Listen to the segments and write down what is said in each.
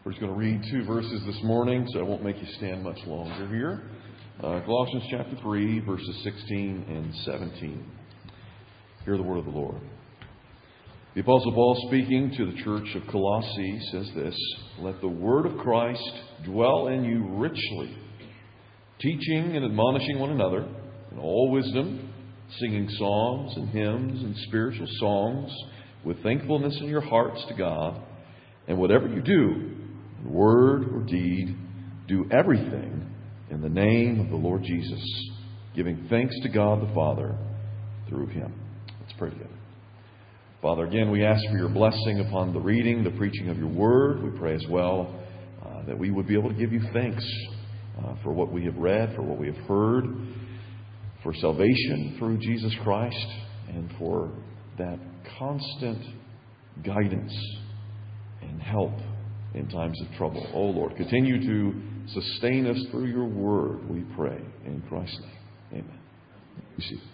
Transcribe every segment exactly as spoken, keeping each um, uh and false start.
We're just going to read two verses this morning, so I won't make you stand much longer here. Uh, Colossians chapter three, verses sixteen and seventeen. Hear the word of the Lord. The Apostle Paul, speaking to the church of Colossae, says this: "Let the word of Christ dwell in you richly, teaching and admonishing one another in all wisdom, singing psalms and hymns and spiritual songs with thankfulness in your hearts to God. And whatever you do, in word or deed, do everything in the name of the Lord Jesus, giving thanks to God the Father through Him." Let's pray together. Father, again, we ask for your blessing upon the reading, the preaching of your word. We pray as well uh, that we would be able to give you thanks uh, for what we have read, for what we have heard, for salvation through Jesus Christ, and for that constant guidance and help in times of trouble. Oh Lord, continue to sustain us through your word, we pray. In Christ's name, amen. You see.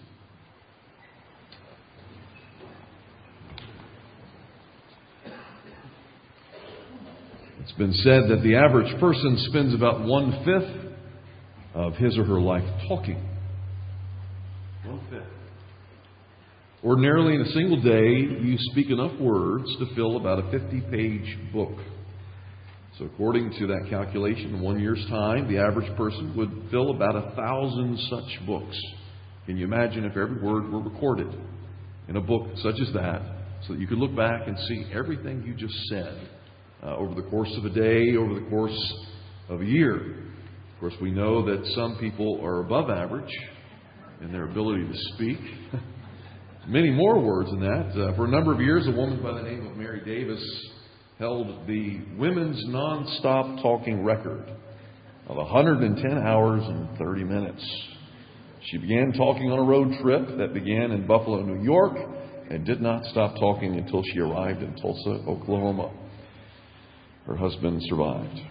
It's been said that the average person spends about one-fifth of his or her life talking. One-fifth. Ordinarily, in a single day, you speak enough words to fill about a fifty-page book. So according to that calculation, in one year's time, the average person would fill about a thousand such books. Can you imagine if every word were recorded in a book such as that, so that you could look back and see everything you just said uh, over the course of a day, over the course of a year? Of course, we know that some people are above average in their ability to speak. Many more words than that. Uh, for a number of years, a woman by the name of Mary Davis held the women's non-stop talking record of one hundred ten hours and thirty minutes. She began talking on a road trip that began in Buffalo, New York, and did not stop talking until she arrived in Tulsa, Oklahoma. Her husband survived.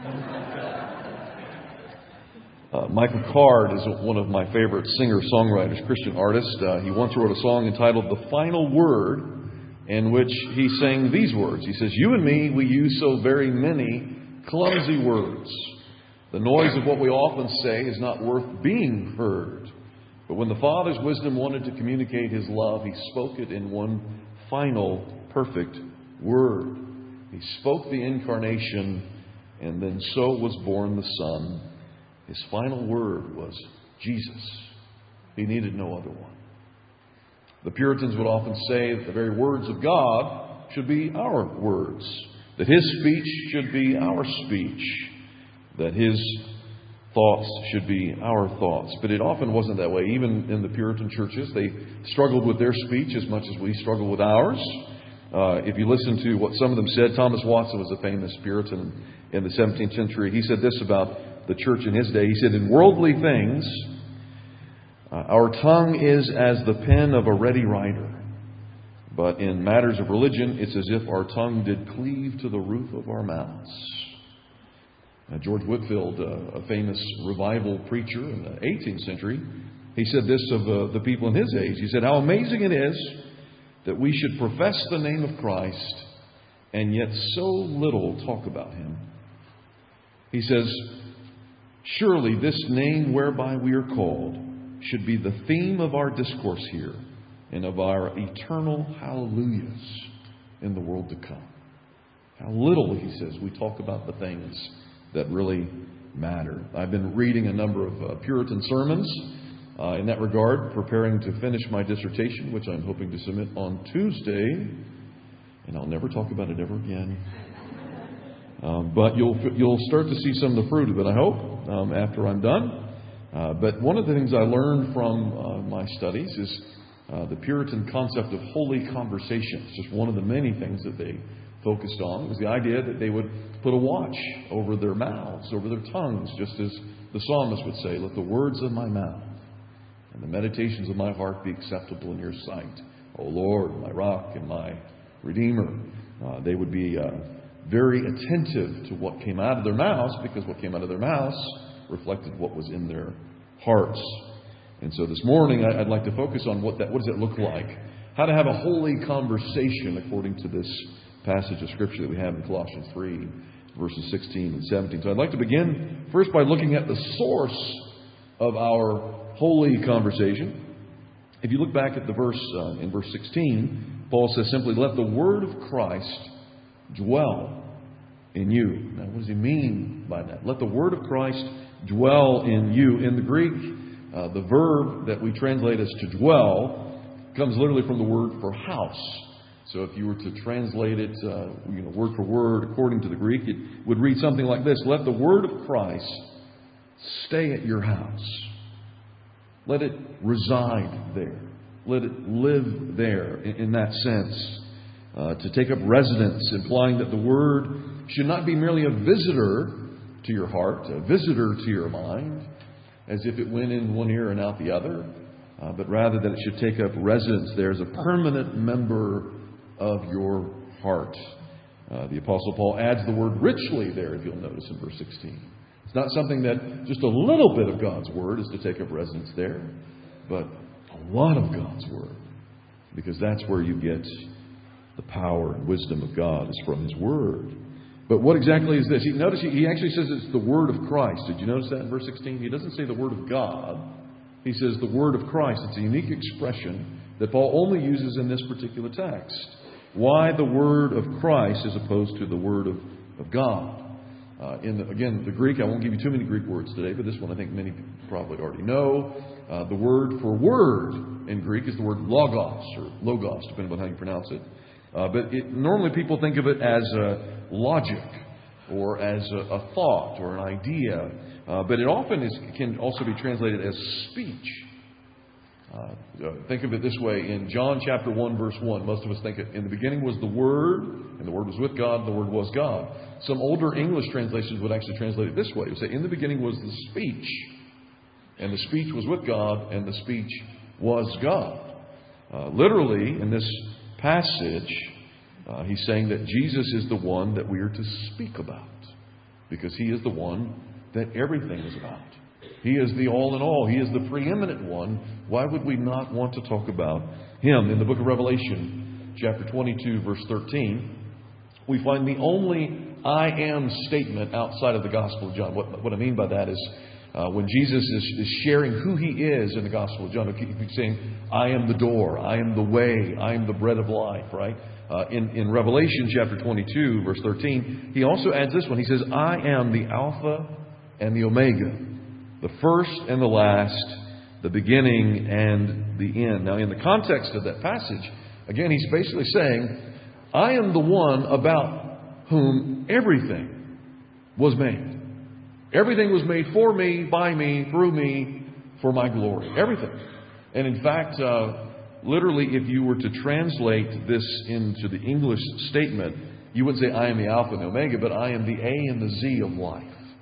Uh, Michael Card is one of my favorite singer-songwriters, Christian artists. Uh, he once wrote a song entitled "The Final Word," in which he sang these words. He says, "You and me, we use so very many clumsy words. The noise of what we often say is not worth being heard. But when the Father's wisdom wanted to communicate His love, He spoke it in one final, perfect word. He spoke the incarnation, and then so was born the Son. His final word was Jesus. He needed no other one." The Puritans would often say that the very words of God should be our words, that His speech should be our speech, that His thoughts should be our thoughts. But it often wasn't that way. Even in the Puritan churches, they struggled with their speech as much as we struggle with ours. Uh, if you listen to what some of them said, Thomas Watson was a famous Puritan in the seventeenth century. He said this about the church in his day. He said, "In worldly things, uh, our tongue is as the pen of a ready writer. But in matters of religion, it's as if our tongue did cleave to the roof of our mouths." Now, George Whitefield, uh, a famous revival preacher in the eighteenth century, he said this of uh, the people in his age. He said, "How amazing it is that we should profess the name of Christ and yet so little talk about Him." He says, "Surely this name whereby we are called should be the theme of our discourse here and of our eternal hallelujahs in the world to come." How little, he says, we talk about the things that really matter. I've been reading a number of uh, Puritan sermons uh, in that regard, preparing to finish my dissertation, which I'm hoping to submit on Tuesday. And I'll never talk about it ever again. Um, but you'll you'll start to see some of the fruit of it, I hope, um, after I'm done. Uh, but one of the things I learned from uh, my studies is uh, the Puritan concept of holy conversation. It's just one of the many things that they focused on. It was the idea that they would put a watch over their mouths, over their tongues, just as the psalmist would say, "Let the words of my mouth and the meditations of my heart be acceptable in your sight, O Lord, my rock and my redeemer." Uh, they would be uh, very attentive to what came out of their mouths, because what came out of their mouths reflected what was in their hearts. And so this morning I'd like to focus on what that what does it look like? How to have a holy conversation according to this passage of Scripture that we have in Colossians three. verses sixteen and seventeen. So I'd like to begin first by looking at the source of our holy conversation. If you look back at the verse uh, in verse sixteen, Paul says simply, "Let the word of Christ dwell in you." Now, what does he mean by that? Let the word of Christ dwell in you. In the Greek, uh, the verb that we translate as to dwell comes literally from the word for house. So if you were to translate it uh, you know, word for word according to the Greek, it would read something like this: "Let the word of Christ stay at your house. Let it reside there. Let it live there," in, in that sense. Uh, to take up residence, implying that the word should not be merely a visitor to your heart, a visitor to your mind, as if it went in one ear and out the other, uh, but rather that it should take up residence there as a permanent member of your heart. Uh, the Apostle Paul adds the word richly there, if you'll notice in verse sixteen. It's not something that just a little bit of God's word is to take up residence there, but a lot of God's word, because that's where you get the power and wisdom of God, is from His word. But what exactly is this? He, notice he, he actually says it's the word of Christ. Did you notice that in verse sixteen? He doesn't say the word of God. He says the word of Christ. It's a unique expression that Paul only uses in this particular text. Why the word of Christ as opposed to the word of, of God? Uh, in the, again, the Greek, I won't give you too many Greek words today, but this one I think many people probably already know. Uh, the word for word in Greek is the word logos, or logos, depending on how you pronounce it. Uh, but it, normally people think of it as a logic, or as a, a thought, or an idea. Uh, but it often is, can also be translated as speech. Uh, think of it this way. In John chapter one, verse one, most of us think it, in the beginning was the Word, and the Word was with God, and the Word was God. Some older English translations would actually translate it this way. It would say, in the beginning was the speech, and the speech was with God, and the speech was God. Uh, literally, in this passage, uh, he's saying that Jesus is the one that we are to speak about, because He is the one that everything is about. He is the all in all. He is the preeminent one. Why would we not want to talk about Him? In the book of Revelation, chapter twenty-two, verse thirteen, we find the only I am statement outside of the Gospel of John. What, what I mean by that is uh, when Jesus is, is sharing who He is in the Gospel of John, He keeps saying, I am the door, I am the way, I am the bread of life, right? Uh, in, in Revelation chapter twenty-two, verse thirteen, He also adds this one. He says, I am the Alpha and the Omega, the first and the last, the beginning and the end. Now, in the context of that passage, again, He's basically saying, I am the one about whom everything was made. Everything was made for me, by me, through me, for my glory. Everything. And in fact, uh, literally, if you were to translate this into the English statement, you wouldn't say, I am the Alpha and the Omega, but I am the A and the Z of life.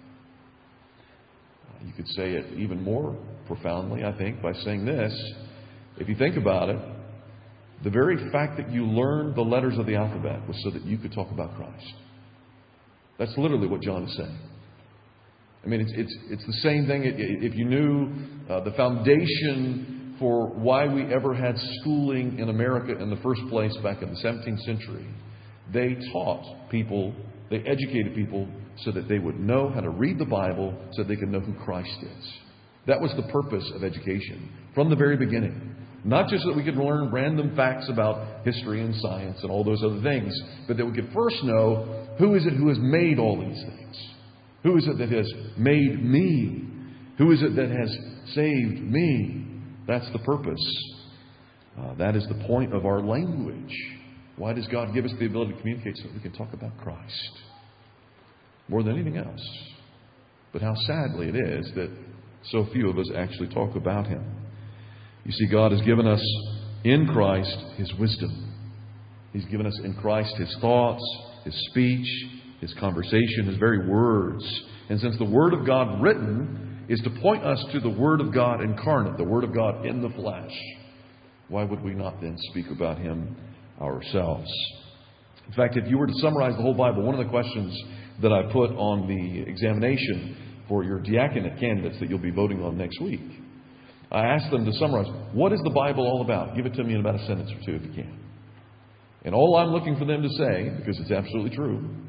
You could say it even more profoundly, I think, by saying this. If you think about it, the very fact that you learned the letters of the alphabet was so that you could talk about Christ. That's literally what John is saying. I mean, it's it's it's the same thing. If you knew uh, the foundation for why we ever had schooling in America in the first place back in the seventeenth century, they taught people, they educated people so that they would know how to read the Bible, so that they could know who Christ is. That was the purpose of education from the very beginning. Not just that we could learn random facts about history and science and all those other things, but that we could first know who is it who has made all these things. Who is it that has made me? Who is it that has saved me? That's the purpose. Uh, that is the point of our language. Why does God give us the ability to communicate? So that we can talk about Christ more than anything else. But how sadly it is that so few of us actually talk about Him. You see, God has given us in Christ His wisdom. He's given us in Christ His thoughts, His speech, His conversation, His very words. And since the Word of God written is to point us to the Word of God incarnate, the Word of God in the flesh, why would we not then speak about Him ourselves? In fact, if you were to summarize the whole Bible, one of the questions that I put on the examination for your diaconate candidates that you'll be voting on next week, I asked them to summarize, what is the Bible all about? Give it to me in about a sentence or two if you can. And all I'm looking for them to say, because it's absolutely true,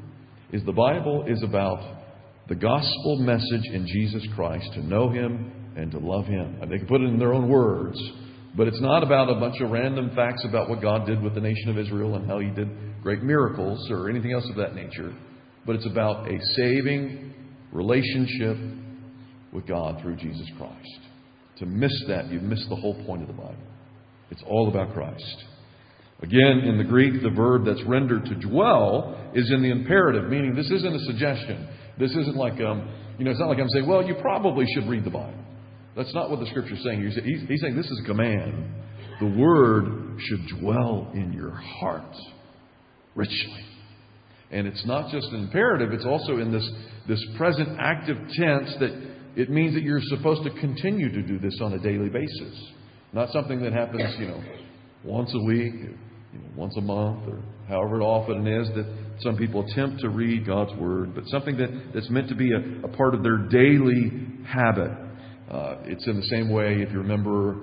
is the Bible is about the gospel message in Jesus Christ, to know Him and to love Him. And they can put it in their own words, but it's not about a bunch of random facts about what God did with the nation of Israel and how He did great miracles or anything else of that nature. But it's about a saving relationship with God through Jesus Christ. To miss that, you've missed the whole point of the Bible. It's all about Christ. Again, in the Greek, the verb that's rendered to dwell is in the imperative, meaning this isn't a suggestion. This isn't like, um, you know, it's not like I'm saying, well, you probably should read the Bible. That's not what the Scripture is saying. He's, he's saying this is a command. The Word should dwell in your heart richly. And it's not just an imperative, it's also in this, this present active tense that it means that you're supposed to continue to do this on a daily basis. Not something that happens, you know, once a week, you know, once a month, or however often it is that some people attempt to read God's Word, but something that, that's meant to be a, a part of their daily habit. Uh, it's in the same way, if you remember,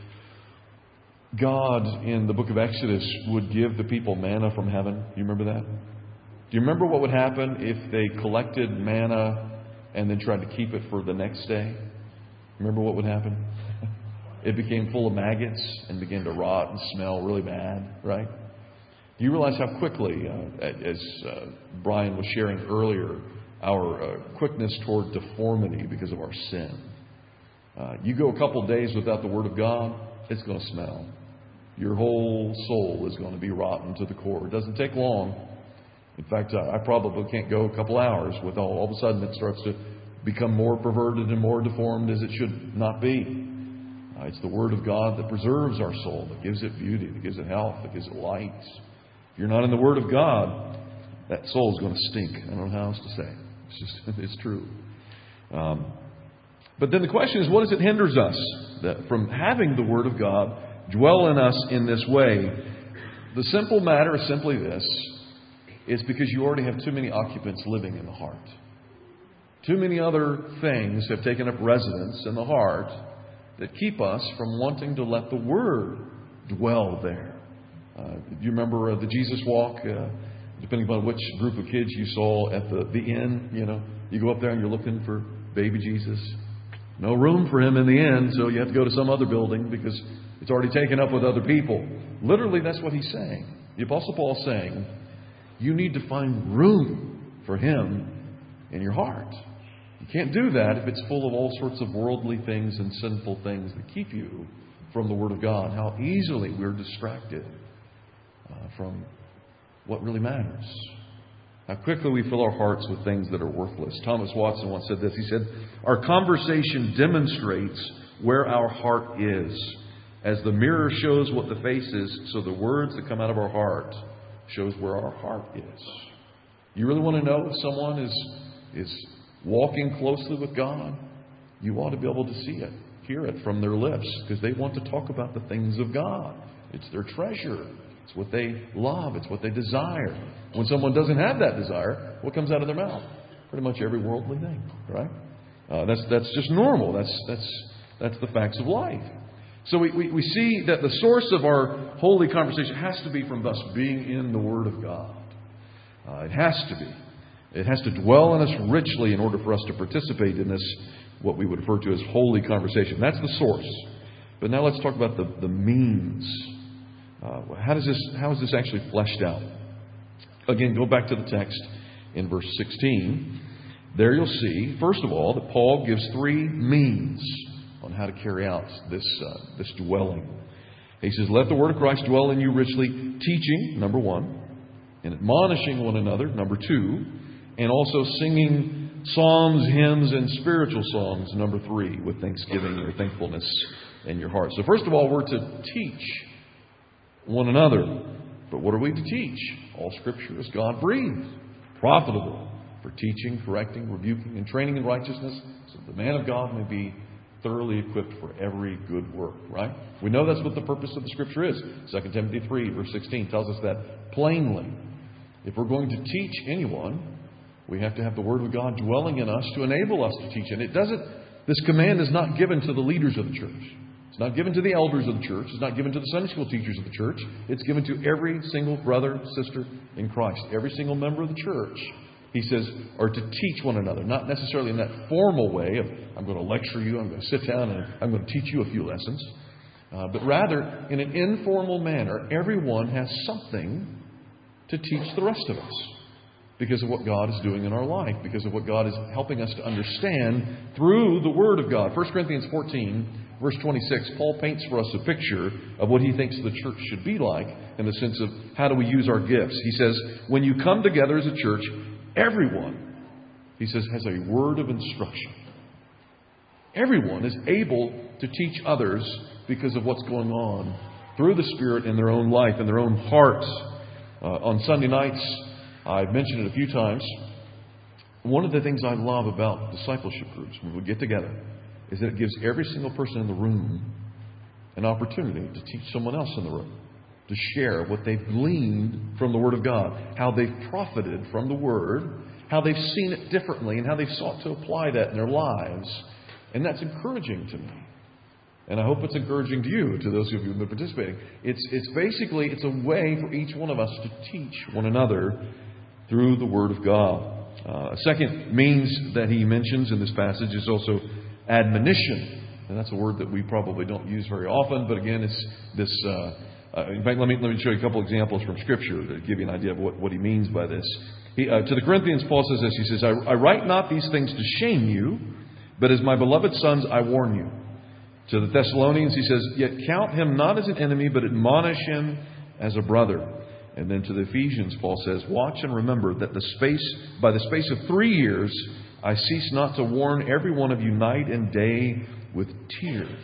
God in the book of Exodus would give the people manna from heaven. Do you remember that? Do you remember what would happen if they collected manna and then tried to keep it for the next day? Remember what would happen? It became full of maggots and began to rot and smell really bad, right? Do you realize how quickly, uh, as uh, Brian was sharing earlier, our uh, quickness toward deformity because of our sin? Uh, you go a couple days without the Word of God, it's going to smell. Your whole soul is going to be rotten to the core. It doesn't take long. In fact, I probably can't go a couple hours without all of a sudden it starts to become more perverted and more deformed as it should not be. Uh, it's the Word of God that preserves our soul, that gives it beauty, that gives it health, that gives it light. If you're not in the Word of God, that soul is going to stink. I don't know how else to say. It's just, it's true. Um, but then the question is, what is it hinders us that from having the Word of God dwell in us in this way? The simple matter is simply this. It's because you already have too many occupants living in the heart. Too many other things have taken up residence in the heart that keep us from wanting to let the Word dwell there. Uh, do you remember uh, the Jesus Walk? Uh, depending upon which group of kids you saw at the, the inn, you know, you go up there and you're looking for baby Jesus. No room for Him in the inn, so you have to go to some other building because it's already taken up with other people. Literally, that's what he's saying. The Apostle Paul's saying, you need to find room for Him in your heart. You can't do that if it's full of all sorts of worldly things and sinful things that keep you from the Word of God. How easily we're distracted uh, from what really matters. How quickly we fill our hearts with things that are worthless. Thomas Watson once said this. He said, our conversation demonstrates where our heart is. As the mirror shows what the face is, so the words that come out of our heart shows where our heart is. You really want to know if someone is is walking closely with God? You ought to be able to see it, hear it from their lips, because they want to talk about the things of God. It's their treasure. It's what they love. It's what they desire. When someone doesn't have that desire, what comes out of their mouth? Pretty much every worldly thing, right? Uh, that's that's just normal. That's that's that's the facts of life. So we, we, we see that the source of our holy conversation has to be from us being in the Word of God. Uh, it has to be. It has to dwell in us richly in order for us to participate in this, what we would refer to as holy conversation. That's the source. But now let's talk about the, the means. Uh, how does this, how is this actually fleshed out? Again, go back to the text in verse sixteen. There you'll see, first of all, that Paul gives three means on how to carry out this uh, this dwelling. He says, let the word of Christ dwell in you richly, teaching, number one, and admonishing one another, number two, and also singing psalms, hymns, and spiritual songs, number three, with thanksgiving or thankfulness in your heart. So first of all, we're to teach one another. But what are we to teach? All Scripture is God-breathed, profitable for teaching, correcting, rebuking, and training in righteousness, so that the man of God may be thoroughly equipped for every good work, right? We know that's what the purpose of the Scripture is. Second Timothy three, verse sixteen tells us that plainly. If we're going to teach anyone, we have to have the Word of God dwelling in us to enable us to teach. And it doesn't, this command is not given to the leaders of the church. It's not given to the elders of the church. It's not given to the Sunday school teachers of the church. It's given to every single brother, sister in Christ. Every single member of the church He says, or to teach one another, not necessarily in that formal way of, I'm going to lecture you, I'm going to sit down and I'm going to teach you a few lessons. Uh, but rather, in an informal manner, everyone has something to teach the rest of us because of what God is doing in our life, because of what God is helping us to understand through the Word of God. First Corinthians fourteen, verse twenty-six, Paul paints for us a picture of what he thinks the church should be like in the sense of how do we use our gifts. He says, when you come together as a church, everyone, he says, has a word of instruction. Everyone is able to teach others because of what's going on through the Spirit in their own life, in their own hearts. Uh, on Sunday nights, I've mentioned it a few times, one of the things I love about discipleship groups when we get together is that it gives every single person in the room an opportunity to teach someone else in the room, to share what they've gleaned from the Word of God, how they've profited from the Word, how they've seen it differently, and how they've sought to apply that in their lives. And that's encouraging to me. And I hope it's encouraging to you, to those of you who have been participating. It's, it's basically, it's a way for each one of us to teach one another through the Word of God. Uh, a second means that he mentions in this passage is also admonition. And that's a word that we probably don't use very often, but again, it's this... Uh, Uh, in fact, let me let me show you a couple examples from Scripture to give you an idea of what, what he means by this. He, uh, to the Corinthians, Paul says this. He says, I, I write not these things to shame you, but as my beloved sons, I warn you. To the Thessalonians, he says, yet count him not as an enemy, but admonish him as a brother. And then to the Ephesians, Paul says, watch and remember that the space by the space of three years, I cease not to warn every one of you night and day with tears.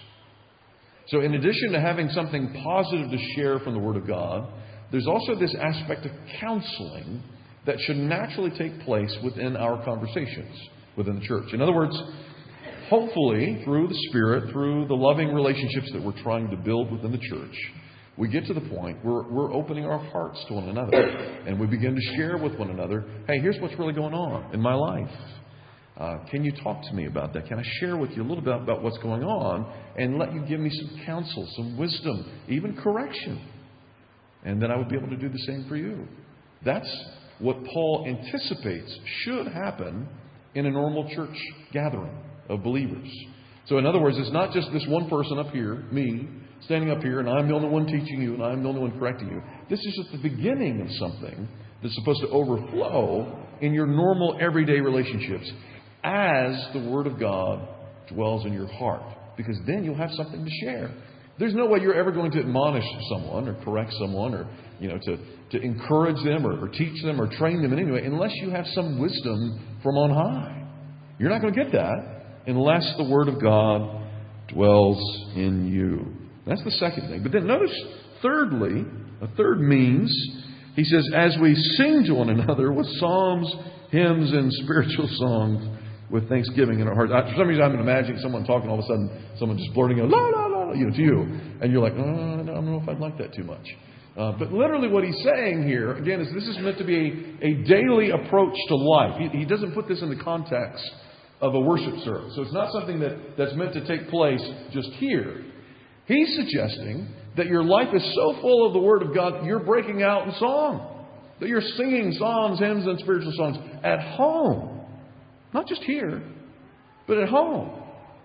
So in addition to having something positive to share from the Word of God, there's also this aspect of counseling that should naturally take place within our conversations within the church. In other words, hopefully, through the Spirit, through the loving relationships that we're trying to build within the church, we get to the point where we're opening our hearts to one another. And we begin to share with one another, hey, here's what's really going on in my life. Uh, can you talk to me about that? Can I share with you a little bit about what's going on and let you give me some counsel, some wisdom, even correction? And then I would be able to do the same for you. That's what Paul anticipates should happen in a normal church gathering of believers. So in other words, it's not just this one person up here, me, standing up here, and I'm the only one teaching you and I'm the only one correcting you. This is just the beginning of something that's supposed to overflow in your normal everyday relationships as the Word of God dwells in your heart. Because then you'll have something to share. There's no way you're ever going to admonish someone or correct someone or, you know, to, to encourage them or, or teach them or train them in any way unless you have some wisdom from on high. You're not going to get that unless the Word of God dwells in you. That's the second thing. But then notice, thirdly, a third means, he says, as we sing to one another with psalms, hymns, and spiritual songs, with thanksgiving in our hearts. For some reason, I'm imagining someone talking, all of a sudden, someone just blurting out, la, la, la, you know, to you. And you're like, oh, I don't know if I'd like that too much. Uh, but literally what he's saying here, again, is this is meant to be a, a daily approach to life. He, he doesn't put this in the context of a worship service. So it's not something that, that's meant to take place just here. He's suggesting that your life is so full of the Word of God that you're breaking out in song. That you're singing psalms, hymns, and spiritual songs at home. Not just here, but at home.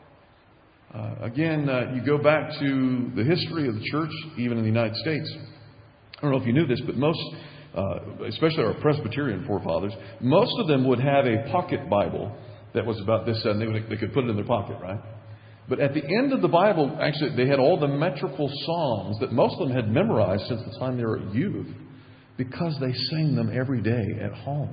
Uh, again, uh, you go back to the history of the church, even in the United States. I don't know if you knew this, but most, uh, especially our Presbyterian forefathers, most of them would have a pocket Bible that was about this size, and they, would, they could put it in their pocket, right? But at the end of the Bible, actually, they had all the metrical psalms that most of them had memorized since the time they were youth because they sang them every day at home.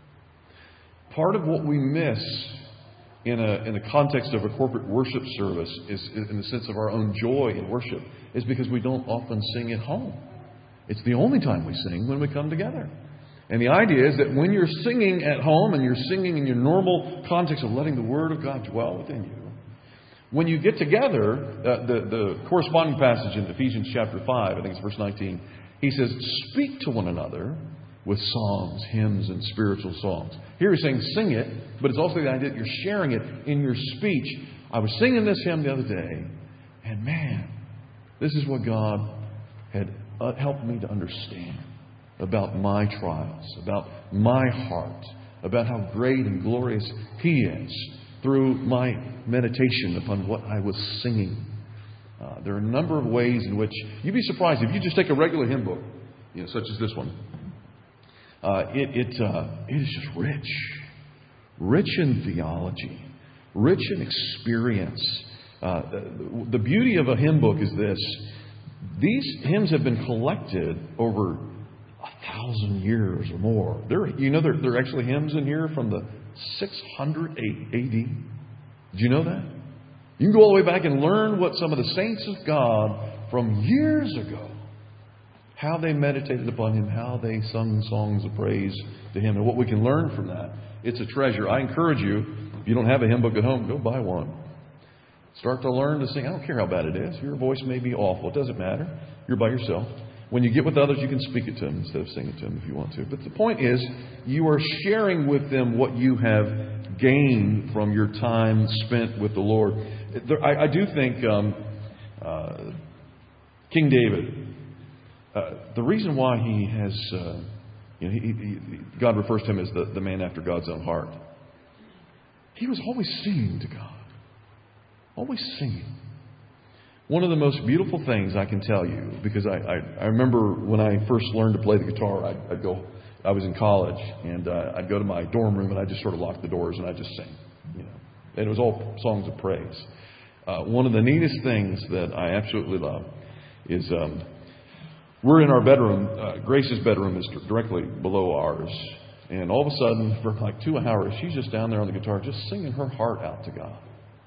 Part of what we miss in a in the context of a corporate worship service is, in the sense of our own joy in worship, is because we don't often sing at home. It's the only time we sing when we come together. And the idea is that when you're singing at home and you're singing in your normal context of letting the Word of God dwell within you, when you get together, uh, the, the corresponding passage in Ephesians chapter five, I think it's verse nineteen, he says, speak to one another with psalms, hymns, and spiritual songs. Here he's saying sing it, but it's also the idea that you're sharing it in your speech. I was singing this hymn the other day, and man, this is what God had uh, helped me to understand. about my trials, about my heart, about how great and glorious He is through my meditation upon what I was singing. Uh, there are a number of ways in which you'd be surprised if you just take a regular hymn book, you know, such as this one. Uh, it it uh, it is just rich, rich in theology, rich in experience. Uh, the, the beauty of a hymn book is this: these hymns have been collected over a thousand years or more. There, you know, there, there are actually hymns in here from the six hundred A D. Did you know that? You can go all the way back and learn what some of the saints of God from years ago, how they meditated upon Him, how they sung songs of praise to Him, and what we can learn from that. It's a treasure. I encourage you, if you don't have a hymn book at home, go buy one. Start to learn to sing. I don't care how bad it is. Your voice may be awful. It doesn't matter. You're by yourself. When you get with others, you can speak it to them instead of sing it to them if you want to. But the point is, you are sharing with them what you have gained from your time spent with the Lord. There, I, I do think um, uh, King David, uh, the reason why he has, uh, you know, he, he, God refers to him as the, the man after God's own heart. He was always singing to God. Always singing. One of the most beautiful things I can tell you, because I, I, I remember when I first learned to play the guitar, I'd, I'd go, I was in college, and uh, I'd go to my dorm room and I'd just sort of lock the doors and I'd just sing. You know, and it was all songs of praise. Uh, one of the neatest things that I absolutely love is um, we're in our bedroom. Uh, Grace's bedroom is directly below ours. And all of a sudden, for like two hours, she's just down there on the guitar, just singing her heart out to God.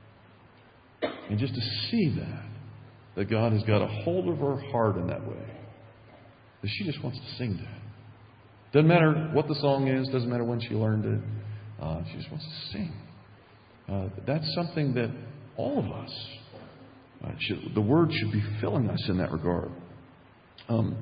And just to see that, that God has got a hold of her heart in that way, that she just wants to sing to Him. Doesn't matter what the song is, doesn't matter when she learned it, uh, she just wants to sing. Uh, that's something that all of us, uh, should, the Word should be filling us in that regard. Um,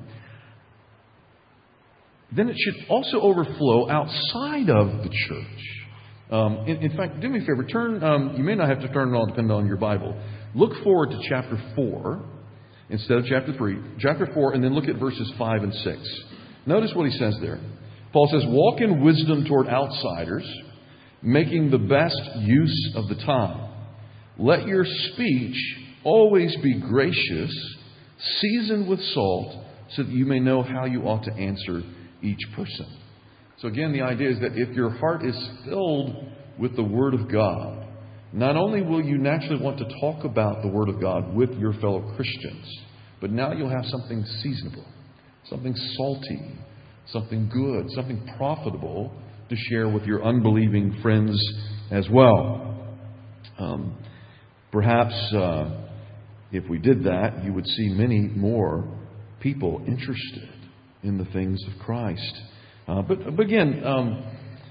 then it should also overflow outside of the church. Um, in, in fact, do me a favor. Turn. Um, you may not have to turn it on, depending on your Bible. Look forward to chapter four instead of chapter three. Chapter four, and then look at verses five and six. Notice what he says there. Paul says, "Walk in wisdom toward outsiders, making the best use of the time. Let your speech always be gracious, seasoned with salt, so that you may know how you ought to answer each person." So again, the idea is that if your heart is filled with the Word of God, not only will you naturally want to talk about the Word of God with your fellow Christians, but now you'll have something seasonable, something salty, something good, something profitable to share with your unbelieving friends as well. Um, perhaps uh, if we did that, you would see many more people interested in the things of Christ. Uh, but, but again, um,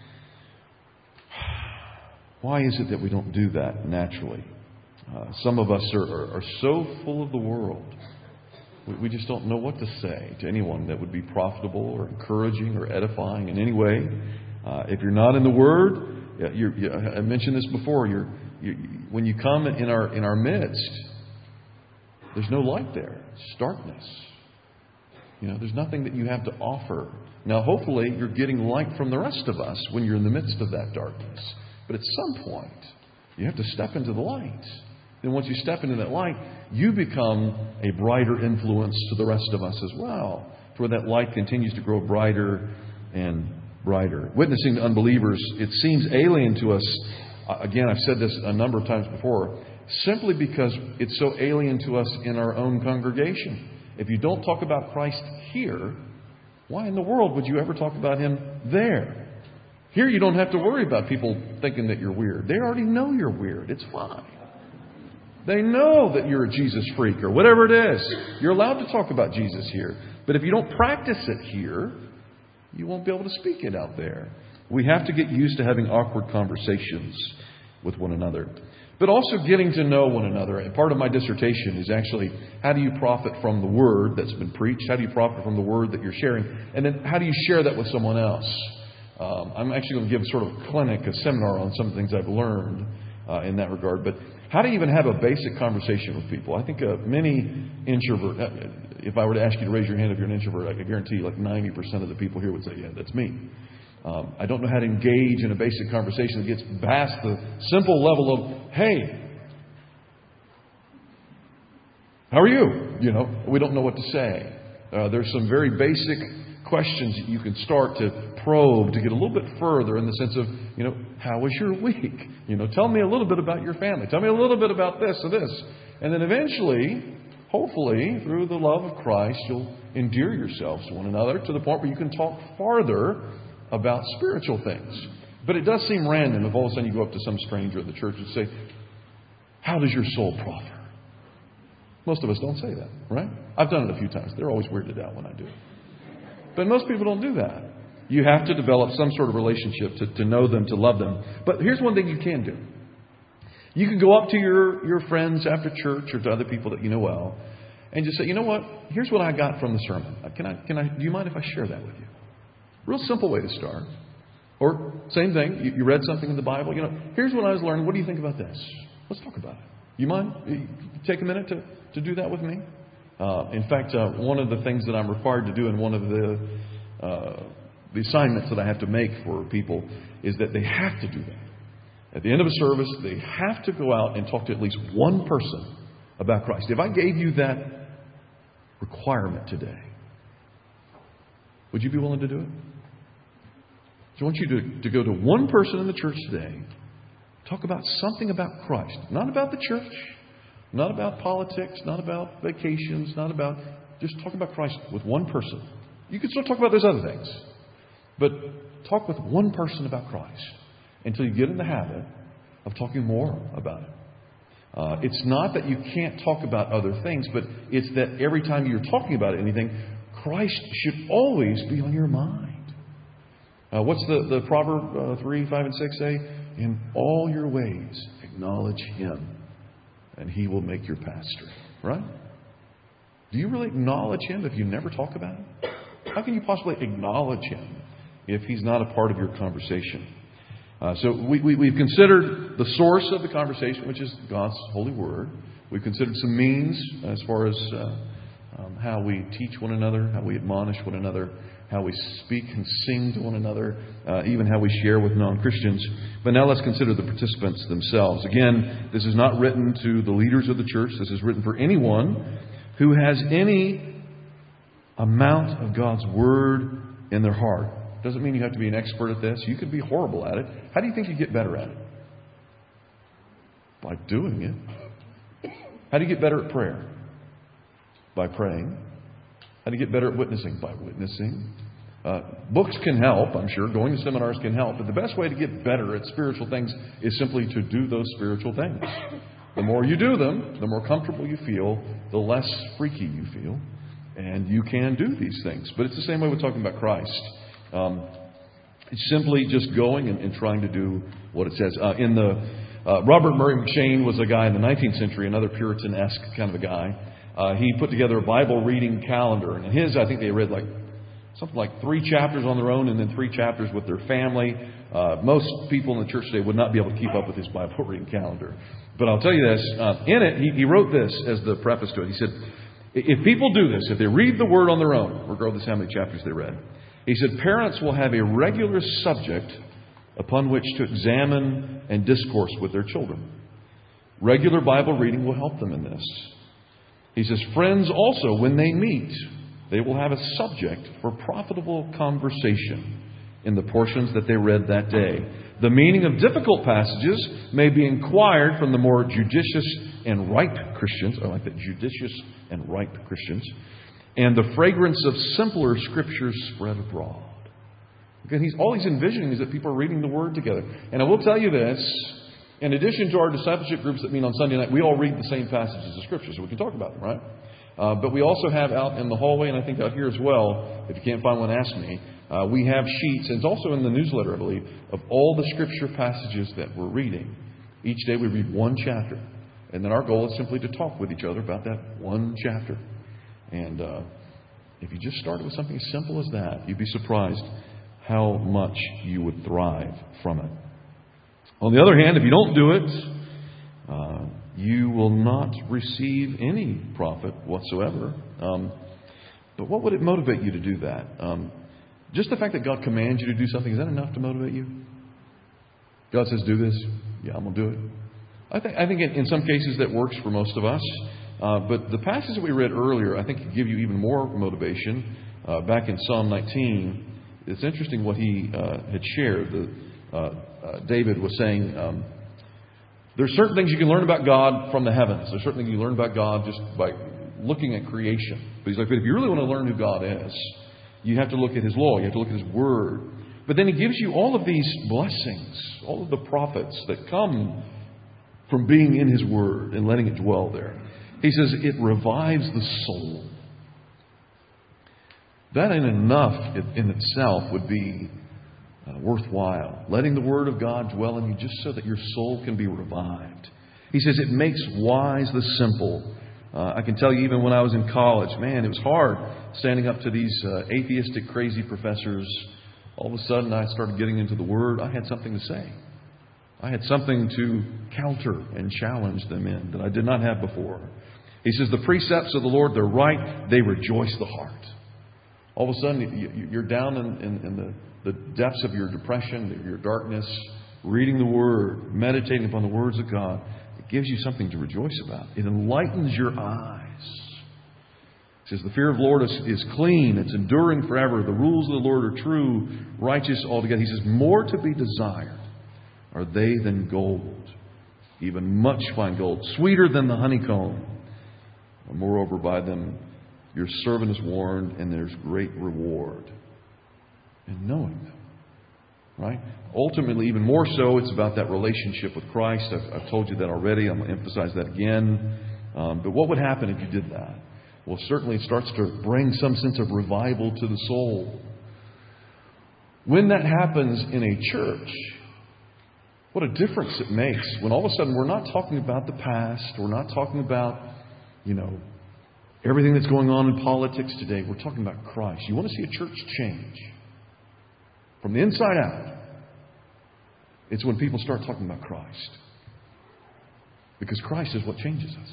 why is it that we don't do that naturally? Uh, some of us are, are, are so full of the world. We, we just don't know what to say to anyone that would be profitable or encouraging or edifying in any way. Uh, if you're not in the Word, you're, you, I mentioned this before. You're, you, when you come in our in our midst, there's no light there. It's darkness. You know, there's nothing that you have to offer. Now, hopefully, you're getting light from the rest of us when you're in the midst of that darkness. But at some point, you have to step into the light. Then once you step into that light, you become a brighter influence to the rest of us as well. To where that light continues to grow brighter and brighter. Witnessing to unbelievers, it seems alien to us. Again, I've said this a number of times before. Simply because it's so alien to us in our own congregation. If you don't talk about Christ here, why in the world would you ever talk about Him there? Here you don't have to worry about people thinking that you're weird. They already know you're weird. It's fine. They know that you're a Jesus freak or whatever it is. You're allowed to talk about Jesus here. But if you don't practice it here, you won't be able to speak it out there. We have to get used to having awkward conversations with one another. But also getting to know one another. And part of my dissertation is actually how do you profit from the Word that's been preached? How do you profit from the Word that you're sharing? And then how do you share that with someone else? Um, I'm actually going to give sort of a clinic, a seminar on some of the things I've learned uh, in that regard. But how to even have a basic conversation with people. I think uh, many introvert, uh, if I were to ask you to raise your hand if you're an introvert, I can guarantee you like ninety percent of the people here would say, yeah, that's me. Um, I don't know how to engage in a basic conversation that gets past the simple level of, hey, how are you? You know, we don't know what to say. Uh, there's some very basic questions that you can start to probe to get a little bit further in the sense of, you know, how was your week? You know, tell me a little bit about your family. Tell me a little bit about this or this. And then eventually, hopefully, through the love of Christ, you'll endear yourselves to one another to the point where you can talk farther about spiritual things. But it does seem random if all of a sudden you go up to some stranger at the church and say, how does your soul prosper? Most of us don't say that, right? I've done it a few times. They're always weirded out when I do it. But most people don't do that. You have to develop some sort of relationship to, to know them, to love them. But here's one thing you can do. You can go up to your, your friends after church or to other people that you know well and just say, you know what? Here's what I got from the sermon. Can I, can I, do you mind if I share that with you? Real simple way to start. Or same thing, you, you read something in the Bible. You know, here's what I was learning. What do you think about this? Let's talk about it. You mind? You take a minute to, to do that with me? Uh, in fact, uh, one of the things that I'm required to do in one of the uh, the assignments that I have to make for people is that they have to do that. At the end of a service, they have to go out and talk to at least one person about Christ. If I gave you that requirement today, would you be willing to do it? So I want you to, to go to one person in the church today, talk about something about Christ, not about the church, not about politics, not about vacations, not about... Just talk about Christ with one person. You can still talk about those other things. But talk with one person about Christ until you get in the habit of talking more about it. Uh, it's not that you can't talk about other things, but it's that every time you're talking about anything, Christ should always be on your mind. Uh, what's the, the Proverb uh, three, five, and six say? In all your ways, acknowledge Him, and He will make your path straight. Right? Do you really acknowledge Him if you never talk about Him? How can you possibly acknowledge Him if He's not a part of your conversation? Uh, so we, we, we've considered the source of the conversation, which is God's holy word. We've considered some means as far as uh, um, how we teach one another, how we admonish one another, how we speak and sing to one another, uh, even how we share with non-Christians. But now let's consider the participants themselves. Again, this is not written to the leaders of the church. This is written for anyone who has any amount of God's Word in their heart. Doesn't mean you have to be an expert at this. You could be horrible at it. How do you think you get better at it? By doing it. How do you get better at prayer? By praying. How do you get better at witnessing? By witnessing. Uh, books can help, I'm sure. Going to seminars can help. But the best way to get better at spiritual things is simply to do those spiritual things. The more you do them, the more comfortable you feel, the less freaky you feel. And you can do these things. But it's the same way with talking about Christ. Um, it's simply just going and, and trying to do what it says. Uh, in the uh, Robert Murray McCheyne was a guy in the nineteenth century, another Puritan-esque kind of a guy. Uh, he put together a Bible reading calendar. And his, I think they read like something like three chapters on their own and then three chapters with their family. Uh, most people in the church today would not be able to keep up with his Bible reading calendar. But I'll tell you this. Uh, in it, he, he wrote this as the preface to it. He said, if people do this, if they read the Word on their own, regardless how many chapters they read, he said, parents will have a regular subject upon which to examine and discourse with their children. Regular Bible reading will help them in this. He says, friends also, when they meet, they will have a subject for profitable conversation in the portions that they read that day. The meaning of difficult passages may be inquired from the more judicious and ripe Christians. I like that, judicious and ripe Christians. And the fragrance of simpler scriptures spread abroad. Again, he's, all he's envisioning is that people are reading the Word together. And I will tell you this, in addition to our discipleship groups that meet on Sunday night, we all read the same passages of Scripture, so we can talk about them, right? Uh, but we also have out in the hallway, and I think out here as well, if you can't find one, ask me, uh, we have sheets, and it's also in the newsletter, I believe, of all the Scripture passages that we're reading. Each day we read one chapter. And then our goal is simply to talk with each other about that one chapter. And uh, if you just started with something as simple as that, you'd be surprised how much you would thrive from it. On the other hand, if you don't do it, uh, you will not receive any profit whatsoever. Um, but what would it motivate you to do that? Um, just the fact that God commands you to do something, is that enough to motivate you? God says, do this. Yeah, I'm going to do it. I think, I think in, in some cases that works for most of us. Uh, but the passage that we read earlier, I think, could give you even more motivation. Uh, back in Psalm nineteen, it's interesting what he uh, had shared. The, uh, uh, David was saying, um, there's certain things you can learn about God from the heavens. There's certain things you learn about God just by looking at creation. But he's like, but if you really want to learn who God is, you have to look at His law. You have to look at His Word. But then He gives you all of these blessings, all of the profits that come from being in His Word and letting it dwell there. He says it revives the soul. That in enough in itself would be uh, worthwhile. Letting the Word of God dwell in you just so that your soul can be revived. He says it makes wise the simple. Uh, I can tell you, even when I was in college, man, it was hard standing up to these uh, atheistic, crazy professors. All of a sudden, I started getting into the Word. I had something to say. I had something to counter and challenge them in that I did not have before. He says, the precepts of the Lord, they're right. They rejoice the heart. All of a sudden, you're down in, in, in the, the depths of your depression, your darkness, reading the Word, meditating upon the words of God. It gives you something to rejoice about. It enlightens your eyes. He says, the fear of the Lord is, is clean. It's enduring forever. The rules of the Lord are true, righteous altogether. He says, more to be desired are they than gold, even much fine gold, sweeter than the honeycomb. Moreover, by them your servant is warned, and there's great reward in knowing them. Right? Ultimately, even more so, it's about that relationship with Christ. I've, I've told you that already. I'm going to emphasize that again. Um, but what would happen if you did that? Well, certainly it starts to bring some sense of revival to the soul. When that happens in a church, what a difference it makes when all of a sudden we're not talking about the past. We're not talking about, you know, everything that's going on in politics today. We're talking about Christ. You want to see a church change from the inside out. It's when people start talking about Christ. Because Christ is what changes us.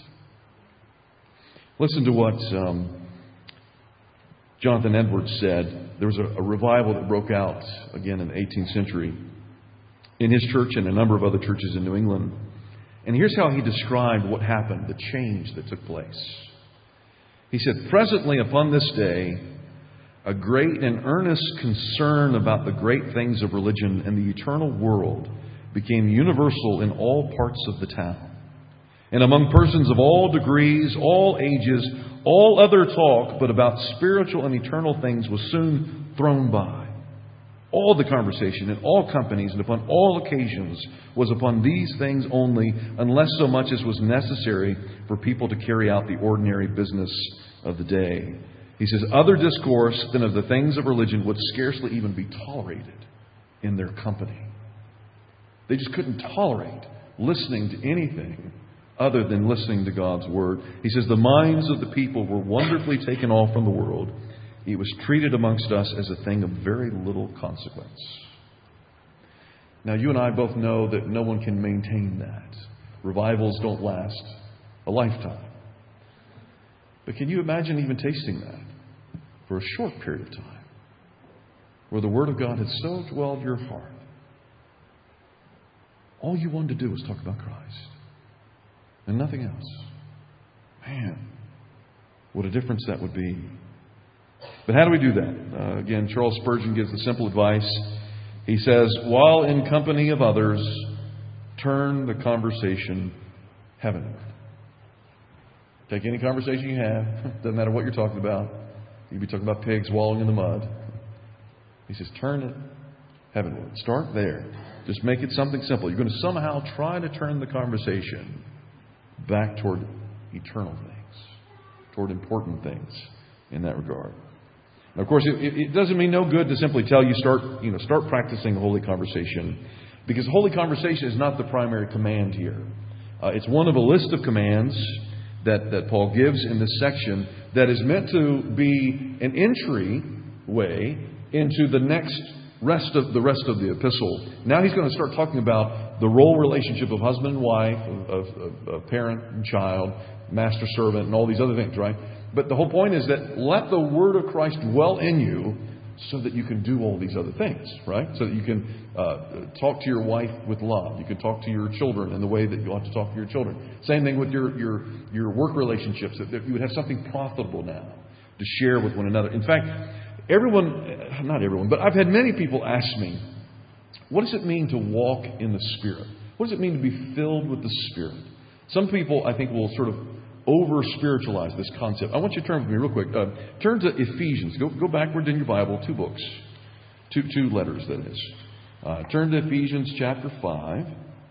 Listen to what um, Jonathan Edwards said. There was a, a revival that broke out again in the eighteenth century in his church and a number of other churches in New England. And here's how he described what happened, the change that took place. He said, presently upon this day, a great and earnest concern about the great things of religion and the eternal world became universal in all parts of the town. And among persons of all degrees, all ages, all other talk but about spiritual and eternal things was soon thrown by. All the conversation in all companies and upon all occasions was upon these things only, unless so much as was necessary for people to carry out the ordinary business of the day. He says, other discourse than of the things of religion would scarcely even be tolerated in their company. They just couldn't tolerate listening to anything other than listening to God's Word. He says, the minds of the people were wonderfully taken off from the world. It was treated amongst us as a thing of very little consequence. Now, you and I both know that no one can maintain that. Revivals don't last a lifetime. But can you imagine even tasting that for a short period of time, where the Word of God had so dwelled your heart? All you wanted to do was talk about Christ and nothing else. Man, what a difference that would be. But how do we do that? Uh, again, Charles Spurgeon gives the simple advice. He says, while in company of others, turn the conversation heavenward. Take any conversation you have. Doesn't matter what you're talking about. You could be talking about pigs wallowing in the mud. He says, turn it heavenward. Start there. Just make it something simple. You're going to somehow try to turn the conversation back toward eternal things, toward important things in that regard. Now, of course, it, it doesn't mean no good to simply tell you start, you know, start practicing holy conversation, because holy conversation is not the primary command here. Uh, it's one of a list of commands that, that Paul gives in this section that is meant to be an entry way into the next rest of the rest of the epistle. Now he's going to start talking about the role relationship of husband and wife, of, of, of parent and child, master servant, and all these other things, right? But the whole point is that let the Word of Christ dwell in you so that you can do all these other things, right? So that you can uh, talk to your wife with love. You can talk to your children in the way that you ought to talk to your children. Same thing with your your, your work relationships, that you would have something profitable now to share with one another. In fact, everyone, not everyone, but I've had many people ask me, what does it mean to walk in the Spirit? What does it mean to be filled with the Spirit? Some people, I think, will sort of over-spiritualize this concept. I want you to turn with me real quick. Uh, turn to Ephesians. Go, go backward in your Bible, two books. Two, two letters, that is. Uh, turn to Ephesians chapter five.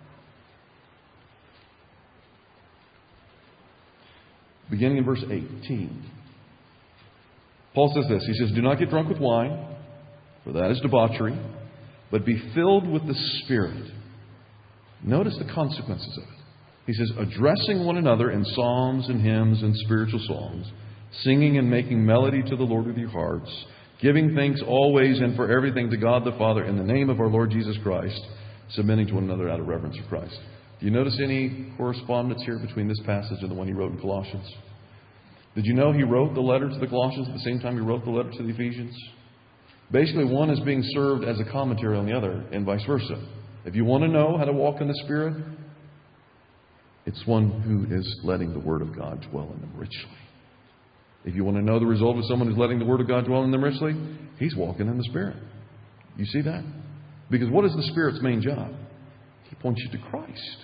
Beginning in verse eighteen. Paul says this. He says, do not get drunk with wine, for that is debauchery, but be filled with the Spirit. Notice the consequences of it. He says, addressing one another in psalms and hymns and spiritual songs, singing and making melody to the Lord with your hearts, giving thanks always and for everything to God the Father in the name of our Lord Jesus Christ, submitting to one another out of reverence for Christ. Do you notice any correspondence here between this passage and the one he wrote in Colossians? Did you know he wrote the letter to the Colossians at the same time he wrote the letter to the Ephesians? Basically, one is being served as a commentary on the other, and vice versa. If you want to know how to walk in the Spirit, it's one who is letting the Word of God dwell in them richly. If you want to know the result of someone who's letting the Word of God dwell in them richly, he's walking in the Spirit. You see that? Because what is the Spirit's main job? He points you to Christ.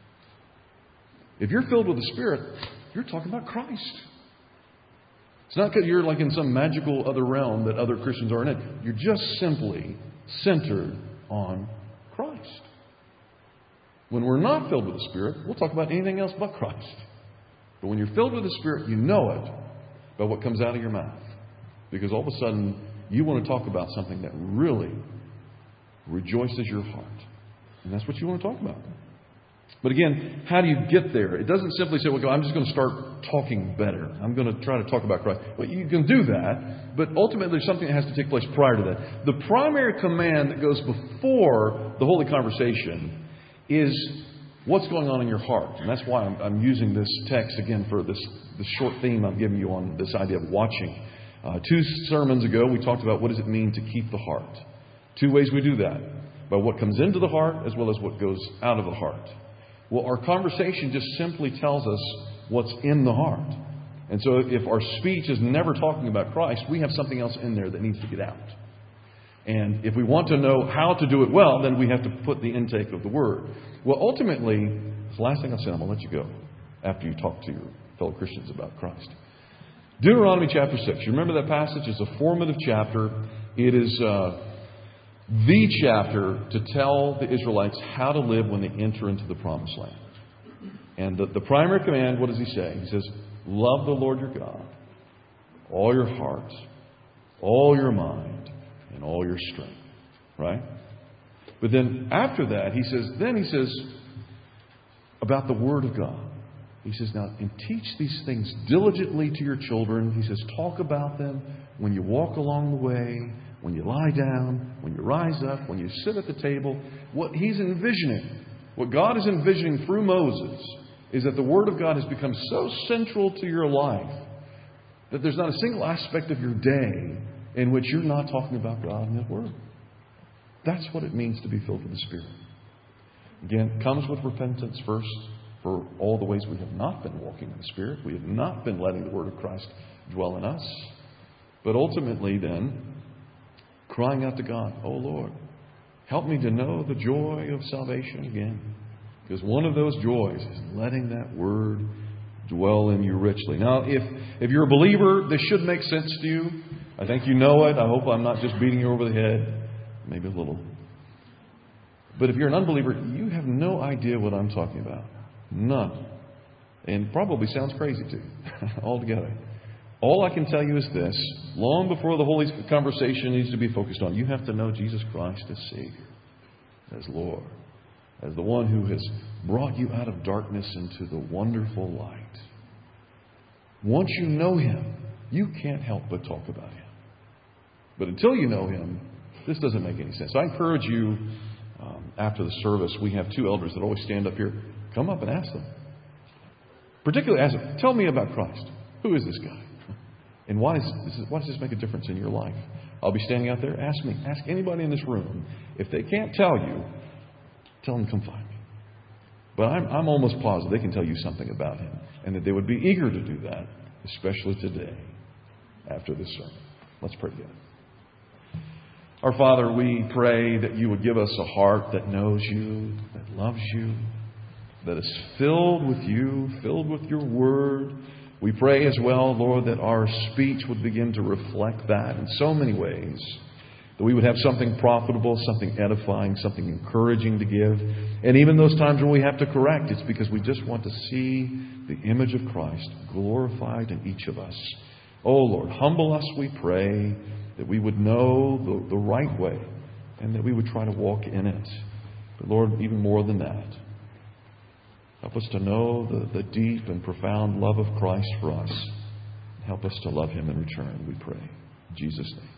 If you're filled with the Spirit, you're talking about Christ. It's not because you're like in some magical other realm that other Christians aren't in. You're just simply centered on Christ. When we're not filled with the Spirit, we'll talk about anything else but Christ. But when you're filled with the Spirit, you know it by what comes out of your mouth. Because all of a sudden, you want to talk about something that really rejoices your heart. And that's what you want to talk about. But again, how do you get there? It doesn't simply say, well, I'm just going to start talking better. I'm going to try to talk about Christ. Well, you can do that, but ultimately there's something that has to take place prior to that. The primary command that goes before the holy conversation is what's going on in your heart. And that's why I'm, I'm using this text again for this, this short theme I'm giving you on this idea of watching. Uh, two sermons ago, we talked about what does it mean to keep the heart. Two ways we do that. By what comes into the heart as well as what goes out of the heart. Well, our conversation just simply tells us what's in the heart. And so if our speech is never talking about Christ, we have something else in there that needs to get out. And if we want to know how to do it well, then we have to put the intake of the Word. Well, ultimately, this last thing I'll say, I'm going to let you go after you talk to your fellow Christians about Christ. Deuteronomy chapter six. You remember that passage? It's a formative chapter. It is uh, the chapter to tell the Israelites how to live when they enter into the Promised Land. And the, the primary command, what does he say? He says, love the Lord your God, all your heart, all your mind, and all your strength. Right? But then after that, he says, then he says about the Word of God. He says, now, and teach these things diligently to your children. He says, talk about them when you walk along the way, when you lie down, when you rise up, when you sit at the table. What he's envisioning, what God is envisioning through Moses, is that the Word of God has become so central to your life that there's not a single aspect of your day in which you're not talking about God and His Word. That's what it means to be filled with the Spirit. Again, it comes with repentance first for all the ways we have not been walking in the Spirit. We have not been letting the Word of Christ dwell in us. But ultimately then, crying out to God, oh Lord, help me to know the joy of salvation again. Because one of those joys is letting that Word dwell in you richly. Now, if, if you're a believer, this should make sense to you. I think you know it. I hope I'm not just beating you over the head. Maybe a little. But if you're an unbeliever, you have no idea what I'm talking about. None. And probably sounds crazy to you altogether. All I can tell you is this. Long before the holy conversation needs to be focused on, you have to know Jesus Christ as Savior, as Lord, as the one who has brought you out of darkness into the wonderful light. Once you know Him, you can't help but talk about Him. But until you know Him, this doesn't make any sense. So I encourage you um, after the service, we have two elders that always stand up here. Come up and ask them. Particularly ask them, tell me about Christ. Who is this guy? And why does this, why does this make a difference in your life? I'll be standing out there. Ask me. Ask anybody in this room. If they can't tell you, tell them to come find me. But I'm, I'm almost positive they can tell you something about Him. And that they would be eager to do that, especially today, after this sermon. Let's pray together. Our Father, we pray that You would give us a heart that knows You, that loves You, that is filled with You, filled with Your Word. We pray as well, Lord, that our speech would begin to reflect that in so many ways. That we would have something profitable, something edifying, something encouraging to give. And even those times when we have to correct, it's because we just want to see the image of Christ glorified in each of us. Oh Lord, humble us, we pray, that we would know the, the right way and that we would try to walk in it. But Lord, even more than that, help us to know the, the deep and profound love of Christ for us. Help us to love Him in return, we pray. In Jesus' name.